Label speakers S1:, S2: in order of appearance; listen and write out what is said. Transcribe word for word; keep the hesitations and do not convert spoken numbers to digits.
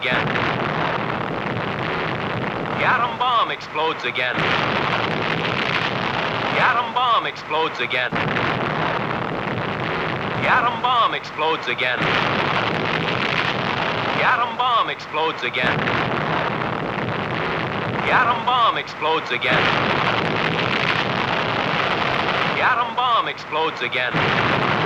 S1: again. The atom bomb explodes again. The atom bomb explodes again. The atom bomb explodes again. The atom bomb explodes again. The atom bomb explodes again. The atom bomb explodes again.